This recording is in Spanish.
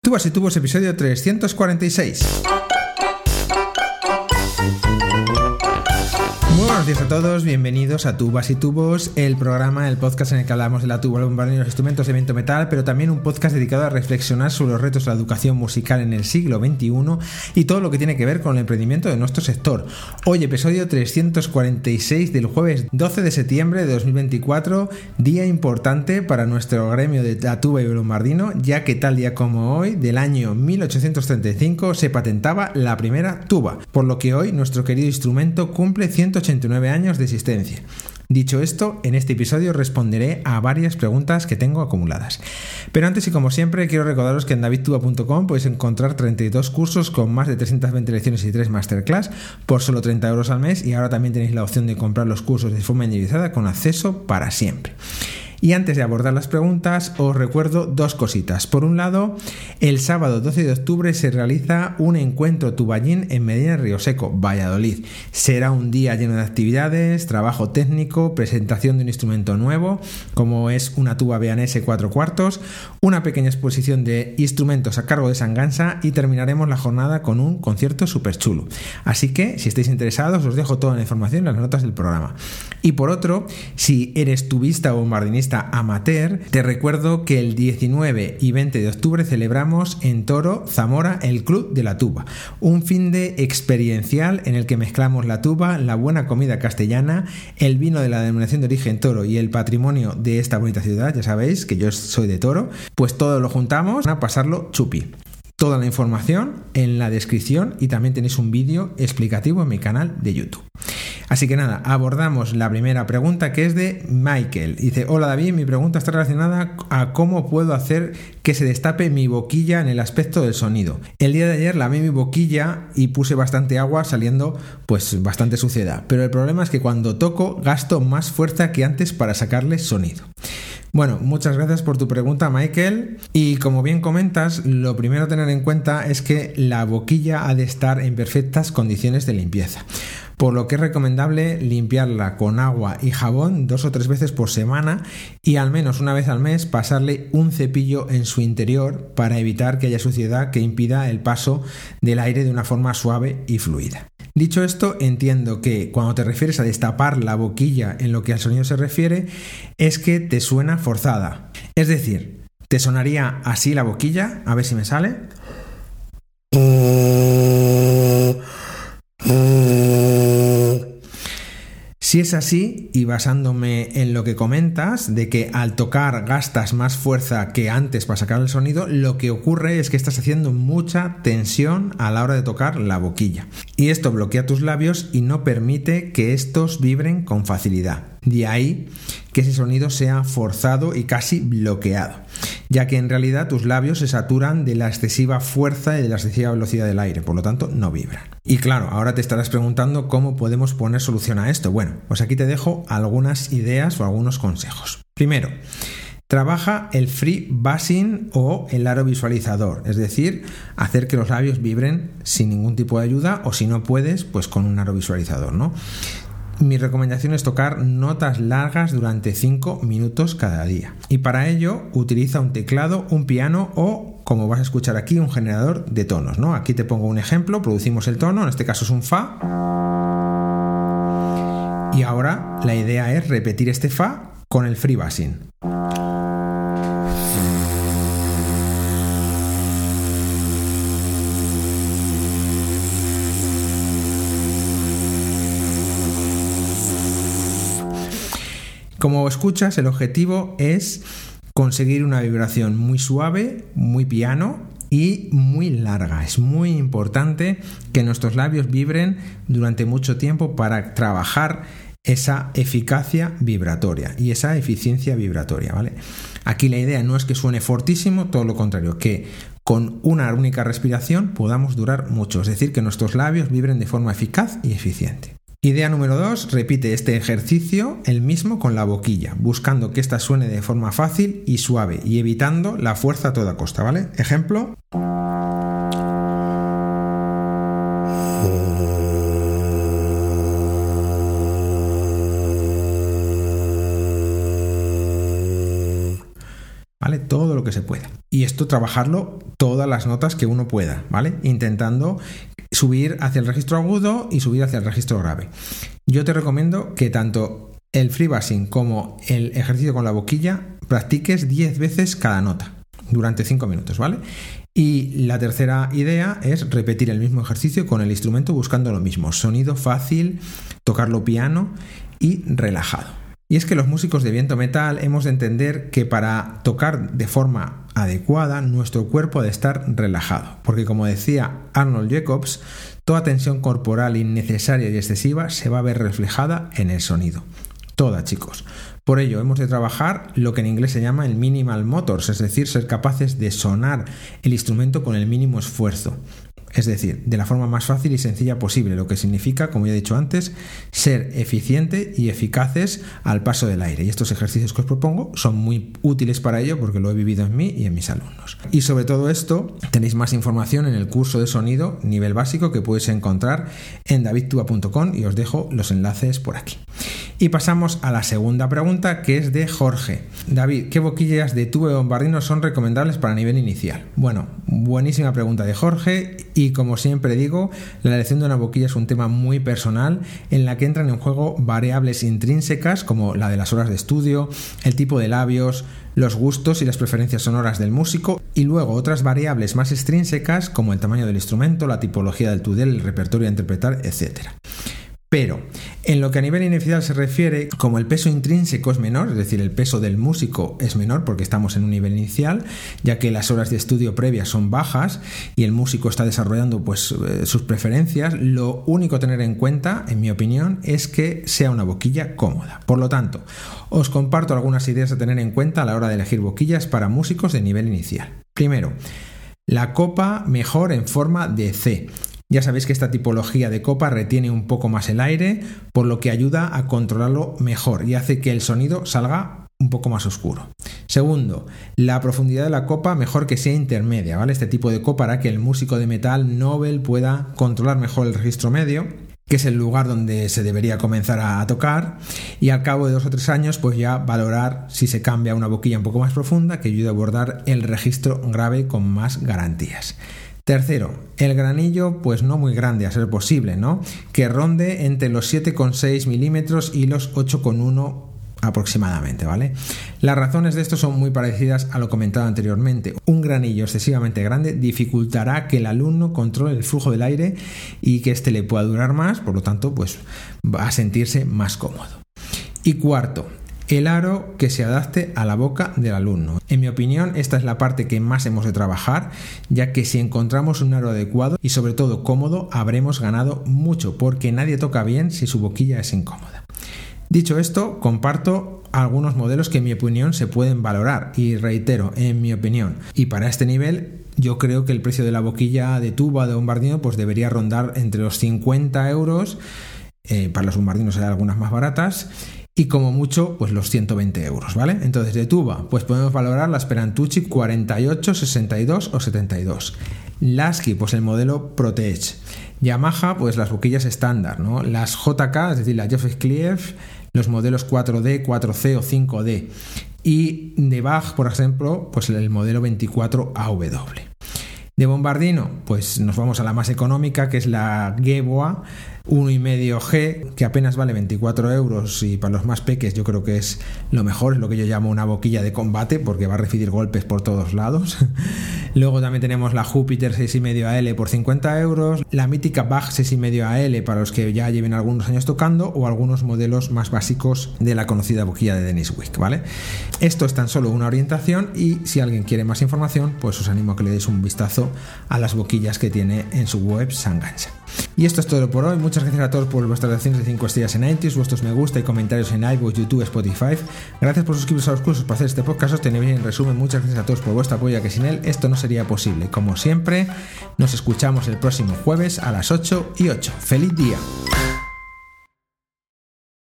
Tubas y Tubos, episodio 346. Muy buenos días a todos, bienvenidos a Tubas y Tubos, el programa, el podcast en el que hablamos de la tuba, el bombardino y los instrumentos de viento metal, pero también un podcast dedicado a reflexionar sobre los retos de la educación musical en el siglo XXI y todo lo que tiene que ver con el emprendimiento de nuestro sector. Hoy, episodio 346 del jueves 12 de septiembre de 2024, día importante para nuestro gremio de la tuba y el bombardino, ya que tal día como hoy, del año 1835, se patentaba la primera tuba, por lo que hoy nuestro querido instrumento cumple 189 años de existencia. Dicho esto, en este episodio responderé a varias preguntas que tengo acumuladas. Pero antes y como siempre, quiero recordaros que en davidtuba.com podéis encontrar 32 cursos con más de 320 lecciones y 3 masterclass por solo 30 euros al mes, y ahora también tenéis la opción de comprar los cursos de forma individualizada con acceso para siempre. Y antes de abordar las preguntas, os recuerdo dos cositas. Por un lado, el sábado 12 de octubre se realiza un encuentro tuballín en Medina Río Seco, Valladolid. Será un día lleno de actividades, trabajo técnico, presentación de un instrumento nuevo, como es una tuba BNS 4/4, una pequeña exposición de instrumentos a cargo de Sangansa y terminaremos la jornada con un concierto súper chulo. Así que, si estáis interesados, os dejo toda la información en las notas del programa. Y por otro, si eres tubista o bombardinista amateur, te recuerdo que el 19 y 20 de octubre celebramos en Toro, Zamora, el Club de la Tuba, un finde experiencial en el que mezclamos la tuba, la buena comida castellana, el vino de la denominación de origen Toro y el patrimonio de esta bonita ciudad. Ya sabéis que yo soy de Toro, pues todo lo juntamos a pasarlo chupi. Toda la información en la descripción y también tenéis un vídeo explicativo en mi canal de YouTube. Así que nada, abordamos la primera pregunta, que es de Michael. Dice: hola David, mi pregunta está relacionada a cómo puedo hacer que se destape mi boquilla en el aspecto del sonido. El día de ayer lavé mi boquilla y puse bastante agua, saliendo pues bastante suciedad, pero el problema es que cuando toco gasto más fuerza que antes para sacarle sonido. Bueno, muchas gracias por tu pregunta, Michael, y como bien comentas, lo primero a tener en cuenta es que la boquilla ha de estar en perfectas condiciones de limpieza, por lo que es recomendable limpiarla con agua y jabón 2 o 3 veces por semana y al menos una vez al mes pasarle un cepillo en su interior para evitar que haya suciedad que impida el paso del aire de una forma suave y fluida. Dicho esto, entiendo que cuando te refieres a destapar la boquilla en lo que al sonido se refiere, es que te suena forzada. Es decir, ¿te sonaría así la boquilla? A ver si me sale. Si es así, y basándome en lo que comentas, de que al tocar gastas más fuerza que antes para sacar el sonido, lo que ocurre es que estás haciendo mucha tensión a la hora de tocar la boquilla. Y esto bloquea tus labios y no permite que estos vibren con facilidad. De ahí que ese sonido sea forzado y casi bloqueado, ya que en realidad tus labios se saturan de la excesiva fuerza y de la excesiva velocidad del aire, por lo tanto no vibran. Y claro, ahora te estarás preguntando cómo podemos poner solución a esto. Bueno, pues aquí te dejo algunas ideas o algunos consejos. Primero, trabaja el free bassing o el aro visualizador, es decir, hacer que los labios vibren sin ningún tipo de ayuda, o si no puedes, pues con un aro visualizador, ¿no? Mi recomendación es tocar notas largas durante 5 minutos cada día. Y para ello utiliza un teclado, un piano o, como vas a escuchar aquí, un generador de tonos, ¿no? Aquí te pongo un ejemplo, producimos el tono, en este caso es un Fa. Y ahora la idea es repetir este Fa con el free bassing. Como escuchas, el objetivo es conseguir una vibración muy suave, muy piano y muy larga. Es muy importante que nuestros labios vibren durante mucho tiempo para trabajar esa eficacia vibratoria y esa eficiencia vibratoria, ¿vale? Aquí la idea no es que suene fortísimo, todo lo contrario, que con una única respiración podamos durar mucho, es decir, que nuestros labios vibren de forma eficaz y eficiente. Idea número 2, repite este ejercicio el mismo con la boquilla, buscando que ésta suene de forma fácil y suave y evitando la fuerza a toda costa, ¿vale? Ejemplo. ¿Vale? Todo lo que se pueda. Y esto trabajarlo todas las notas que uno pueda, ¿vale? Intentando subir hacia el registro agudo y subir hacia el registro grave. Yo te recomiendo que tanto el freebassing como el ejercicio con la boquilla practiques 10 veces cada nota durante 5 minutos, ¿vale? Y la tercera idea es repetir el mismo ejercicio con el instrumento buscando lo mismo, sonido fácil, tocarlo piano y relajado. Y es que los músicos de viento metal hemos de entender que para tocar de forma adecuada nuestro cuerpo ha de estar relajado, porque como decía Arnold Jacobs, toda tensión corporal innecesaria y excesiva se va a ver reflejada en el sonido. Toda, chicos. Por ello hemos de trabajar lo que en inglés se llama el minimal motors, es decir, ser capaces de sonar el instrumento con el mínimo esfuerzo. Es decir, de la forma más fácil y sencilla posible, lo que significa, como ya he dicho antes, ser eficiente y eficaces al paso del aire. Y estos ejercicios que os propongo son muy útiles para ello porque lo he vivido en mí y en mis alumnos. Y sobre todo esto tenéis más información en el curso de sonido nivel básico que podéis encontrar en davidtuba.com y os dejo los enlaces por aquí. Y pasamos a la segunda pregunta, que es de Jorge. David, ¿qué boquillas de tubo de bombardino son recomendables para nivel inicial? Bueno, buenísima pregunta de Jorge, y como siempre digo, la elección de una boquilla es un tema muy personal en la que entran en juego variables intrínsecas como la de las horas de estudio, el tipo de labios, los gustos y las preferencias sonoras del músico, y luego otras variables más extrínsecas como el tamaño del instrumento, la tipología del tudel, el repertorio a interpretar, etc. Pero en lo que a nivel inicial se refiere, como el peso intrínseco es menor, es decir, el peso del músico es menor porque estamos en un nivel inicial, ya que las horas de estudio previas son bajas y el músico está desarrollando sus preferencias, lo único a tener en cuenta, en mi opinión, es que sea una boquilla cómoda. Por lo tanto, os comparto algunas ideas a tener en cuenta a la hora de elegir boquillas para músicos de nivel inicial. Primero, la copa mejor en forma de C. Ya sabéis que esta tipología de copa retiene un poco más el aire, por lo que ayuda a controlarlo mejor y hace que el sonido salga un poco más oscuro. Segundo, la profundidad de la copa mejor que sea intermedia, ¿vale? Este tipo de copa hará que el músico de metal novel pueda controlar mejor el registro medio, que es el lugar donde se debería comenzar a tocar, y al cabo de 2 o 3 años pues ya valorar si se cambia a una boquilla un poco más profunda que ayude a abordar el registro grave con más garantías. Tercero, el granillo pues no muy grande a ser posible, ¿no? Que ronde entre los 7,6 milímetros y los 8,1 aproximadamente, ¿vale? Las razones de esto son muy parecidas a lo comentado anteriormente. Un granillo excesivamente grande dificultará que el alumno controle el flujo del aire y que éste le pueda durar más, por lo tanto pues va a sentirse más cómodo. Y cuarto, el aro que se adapte a la boca del alumno. En mi opinión, esta es la parte que más hemos de trabajar, ya que si encontramos un aro adecuado y sobre todo cómodo, habremos ganado mucho, porque nadie toca bien si su boquilla es incómoda. Dicho esto, comparto algunos modelos que en mi opinión se pueden valorar, y reitero, en mi opinión, y para este nivel yo creo que el precio de la boquilla de tuba de bombardino pues debería rondar entre los 50 euros, para los bombardinos hay algunas más baratas, y como mucho pues los 120 euros, ¿vale? Entonces de tuba pues podemos valorar la Sperantucci 48, 62 o 72. Lasky pues el modelo Protege. Yamaha pues las boquillas estándar, ¿no? Las JK, es decir, las Joseph Cleef, los modelos 4D, 4C o 5D. Y de Bach, por ejemplo, pues el modelo 24 AW. De bombardino, pues nos vamos a la más económica, que es la Geboa 1,5G, que apenas vale 24 euros, y para los más peques yo creo que es lo mejor, es lo que yo llamo una boquilla de combate, porque va a recibir golpes por todos lados. Luego también tenemos la Jupiter 6,5 AL por 50 euros, la mítica Bach 6,5 AL para los que ya lleven algunos años tocando, o algunos modelos más básicos de la conocida boquilla de Dennis Wick, ¿vale? Esto es tan solo una orientación, y si alguien quiere más información, pues os animo a que le deis un vistazo a las boquillas que tiene en su web Sangancha. Y esto es todo por hoy. Muchas gracias a todos por vuestras reacciones de 5 estrellas en iTunes, vuestros me gusta y comentarios en iVoox, YouTube, Spotify. Gracias por suscribiros a los cursos para hacer este podcast. Os tenéis en resumen. Muchas gracias a todos por vuestro apoyo, que sin él esto no sería posible. Como siempre, nos escuchamos el próximo jueves a las 8:08. ¡Feliz día!